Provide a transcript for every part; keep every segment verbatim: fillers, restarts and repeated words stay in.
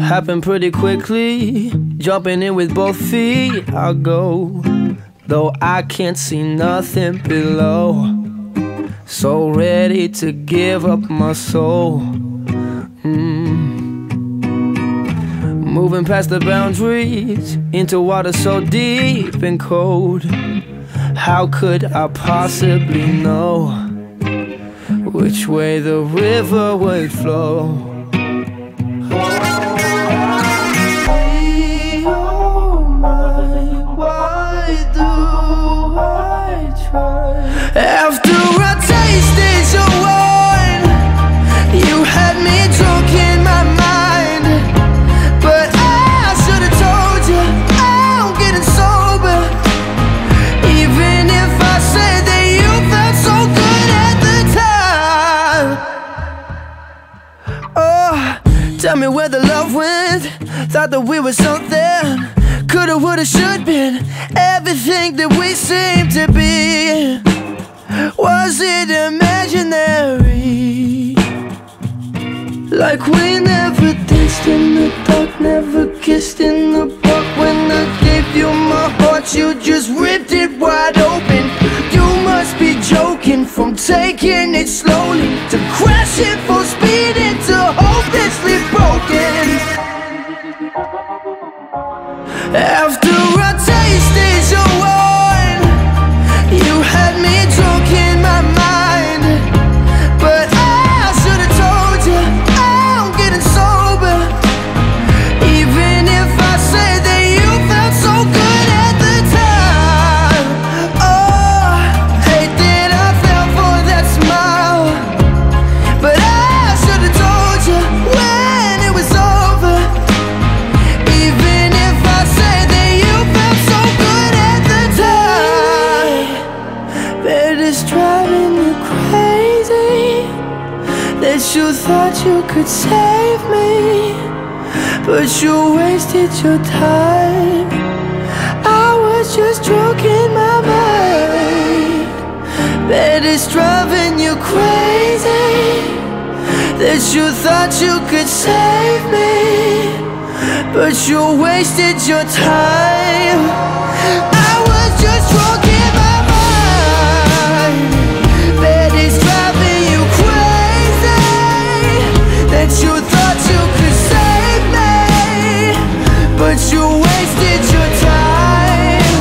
happened pretty quickly. Jumping in with both feet, I'll go, though I can't see nothing below. So ready to give up my soul. mm. Moving past the boundaries into water so deep and cold. How could I possibly know which way the river would flow? After I tasted your wine, you had me drunk in my mind. But I should've told you I'm getting sober. Even if I said that you felt so good at the time. Oh, tell me where the love went. Thought that we were something. Coulda, woulda, should been everything that we seemed to be. Was it imaginary? Like we never danced in the dark, never kissed in the park. When I gave you my heart, you just ripped it wide open. You must be joking, from taking it slowly to crashing full speed into hopelessly broken. After I tasted your wine, you had me drunk in my mind. But I should've told you I'm getting sober. Even if I said that you felt so good at the time. Oh, hate that I fell for that smile. But I should've told you when it was over. Even if I said that you felt so good at the time. Bet it's driving you crazy that you thought you could save me, but you wasted your time. I was just drunk in my mind. Bet it's driving you crazy that you thought you could save me, but you wasted your time. I was just drunk in my mind. Bet it's driving you crazy that you thought you could save me, but you wasted your time.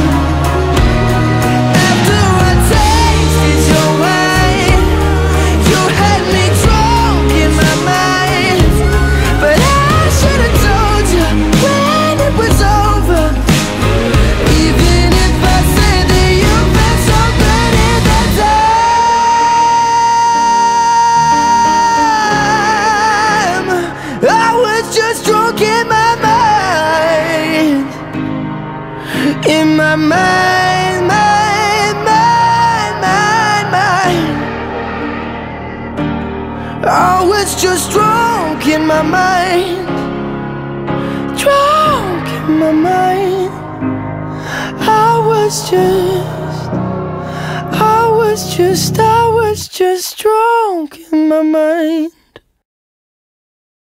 After I tasted your wine, you had me drunk in my mind. But I should've told you when it was over. Even if I said that you felt so good at that time. I was just drunk in my mind. In my mind, mind, mind, mind, mind. I was just drunk in my mind. Drunk in my mind. I was just, I was just, I was just drunk in my mind.